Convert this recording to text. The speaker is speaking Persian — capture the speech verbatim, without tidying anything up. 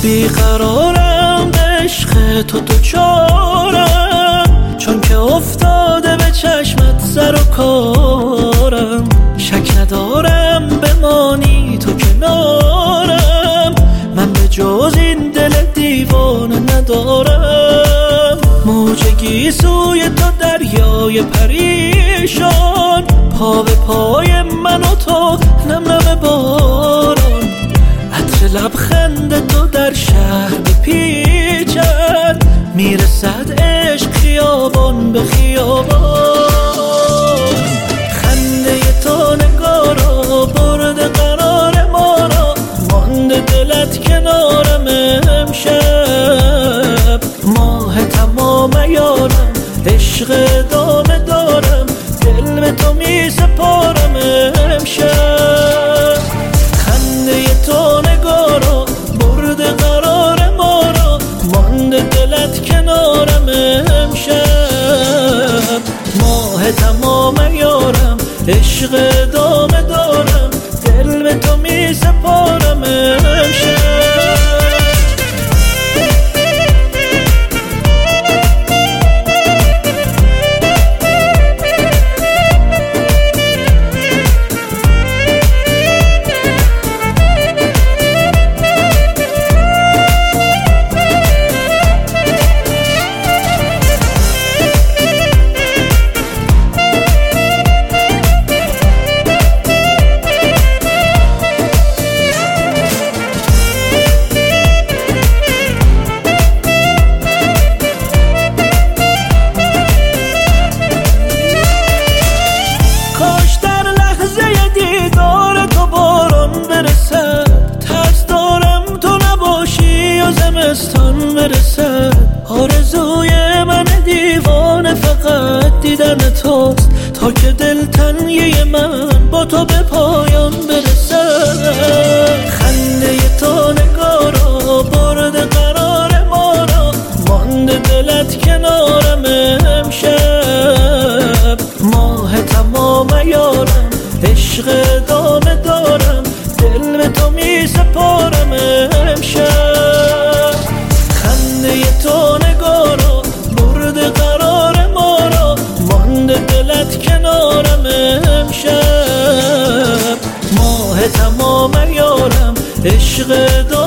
بیقرارم به عشق تو تو چارم، چون که افتاده به چشمت سر و کارم. شک ندارم بمانی تو کنارم، من به جز این دل دیوانه ندارم. موج گیسوی تو دریای پریشان، پا به پای من و تو نم نم باران. عطر لبخند تو در شهر بپیچد، میرسد عشق خیابان به خیابان. خنده تو نگارا برده قرار ما را، مانده دلت کنارم امشب. ماه تمام یارم عشق ادامه دارم، دل به تو می سپارم امشب. خنده تو نگارا برده قرار ما را، مانده دلت کنارم امشب. ماه تمام یارم عشق ادامه دارم، دل به تو می سپارم امشب. زمستان برسد، آرزوی من دیوانه فقط دیدن توست، تا که دلتنگی من با تو به پایان برسد. خنده تو نگارا برده قرار ما را، مانده دلت کنارم امشب. ماه تمام یارم عشق ادامه دارم، دل به تو می سپارم امشب. تو نگارا برده قرار ما را، مانده دلت کنارم امشب. ماه تمام یارم عشق